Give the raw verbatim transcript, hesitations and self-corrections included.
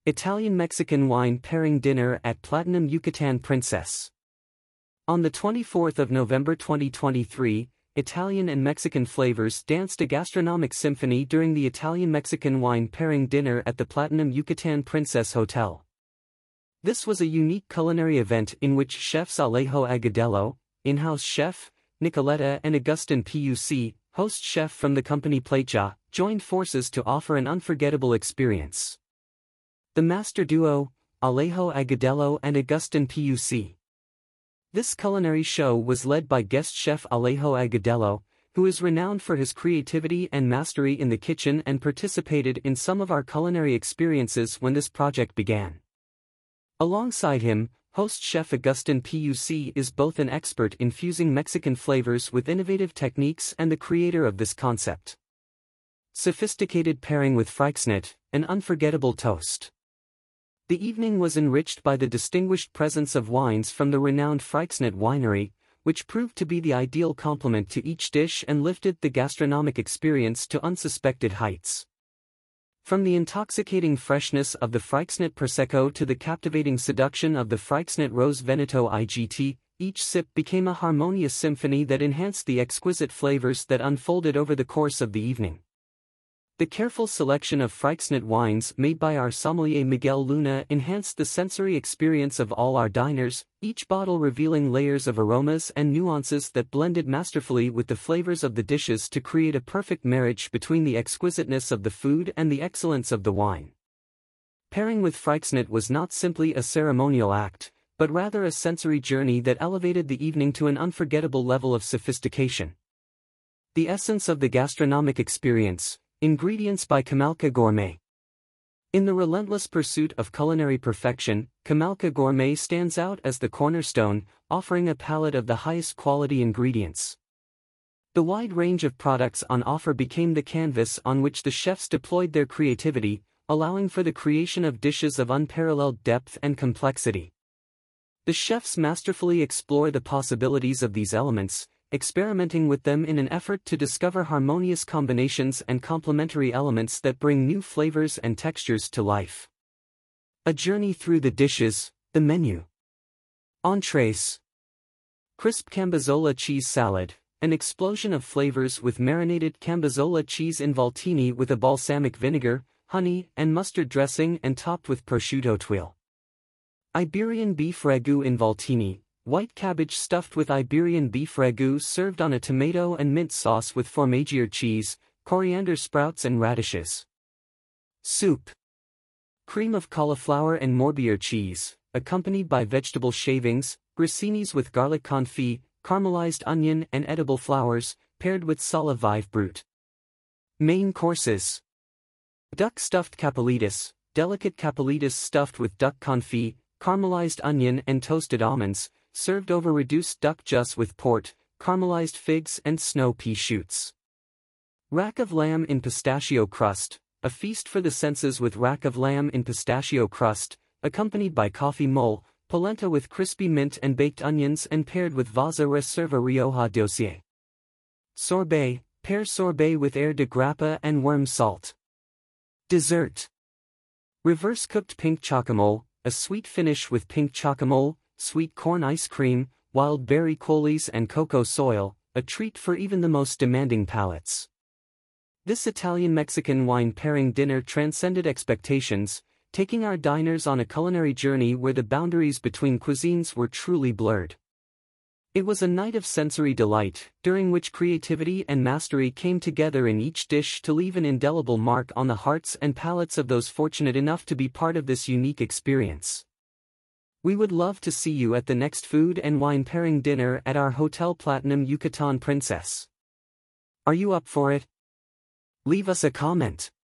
Italian-Mexican wine pairing dinner at Platinum Yucatan Princess. On the twenty-fourth of November twenty twenty-three, Italian and Mexican flavors danced a gastronomic symphony during the Italian-Mexican wine pairing dinner at the Platinum Yucatan Princess Hotel. This was a unique culinary event in which chefs Alejo Agudelo, in-house chef, Nicoletta and Agustin Puc, host chef from the company Plateja, joined forces to offer an unforgettable experience. The master duo, Alejo Agudelo and Agustin Puc. This culinary show was led by guest chef Alejo Agudelo, who is renowned for his creativity and mastery in the kitchen and participated in some of our culinary experiences when this project began. Alongside him, host chef Agustin Puc is both an expert in fusing Mexican flavors with innovative techniques and the creator of this concept. Sophisticated pairing with Freixenet, an unforgettable toast. The evening was enriched by the distinguished presence of wines from the renowned Freixenet winery, which proved to be the ideal complement to each dish and lifted the gastronomic experience to unsuspected heights. From the intoxicating freshness of the Freixenet Prosecco to the captivating seduction of the Freixenet Rose Veneto I G T, each sip became a harmonious symphony that enhanced the exquisite flavors that unfolded over the course of the evening. The careful selection of Freixenet wines made by our sommelier Miguel Luna enhanced the sensory experience of all our diners, each bottle revealing layers of aromas and nuances that blended masterfully with the flavors of the dishes to create a perfect marriage between the exquisiteness of the food and the excellence of the wine. Pairing with Freixenet was not simply a ceremonial act, but rather a sensory journey that elevated the evening to an unforgettable level of sophistication. The essence of the gastronomic experience. Ingredients by Kamalka Gourmet. In the relentless pursuit of culinary perfection, Kamalka Gourmet stands out as the cornerstone, offering a palette of the highest quality ingredients. The wide range of products on offer became the canvas on which the chefs deployed their creativity, allowing for the creation of dishes of unparalleled depth and complexity. The chefs masterfully explore the possibilities of these elements, experimenting with them in an effort to discover harmonious combinations and complementary elements that bring new flavors and textures to life. A journey through the dishes, the menu. Entrees. Crisp Cambazola cheese salad, an explosion of flavors with marinated Cambazola cheese in Valtini with a balsamic vinegar, honey, and mustard dressing and topped with prosciutto tuile. Iberian beef ragu in Valtini. White cabbage stuffed with Iberian beef ragu served on a tomato and mint sauce with formaggio cheese, coriander sprouts and radishes. Soup. Cream of cauliflower and Morbier cheese, accompanied by vegetable shavings, grisinis with garlic confit, caramelized onion and edible flowers, paired with sala vive brute. Main courses. Duck stuffed capellitis, delicate capellitis stuffed with duck confit, caramelized onion and toasted almonds, served over reduced duck juice with port, caramelized figs and snow pea shoots. Rack of lamb in pistachio crust, a feast for the senses with rack of lamb in pistachio crust, accompanied by coffee mole, polenta with crispy mint and baked onions and paired with vaza reserva Rioja dossier. Sorbet, pear sorbet with air de grappa and worm salt. Dessert. Reverse cooked pink chocomole, a sweet finish with pink chocomole, sweet corn ice cream, wild berry coulis and cocoa soil, a treat for even the most demanding palates. This Italian-Mexican wine pairing dinner transcended expectations, taking our diners on a culinary journey where the boundaries between cuisines were truly blurred. It was a night of sensory delight, during which creativity and mastery came together in each dish to leave an indelible mark on the hearts and palates of those fortunate enough to be part of this unique experience. We would love to see you at the next food and wine pairing dinner at our Hotel Platinum Yucatan Princess. Are you up for it? Leave us a comment.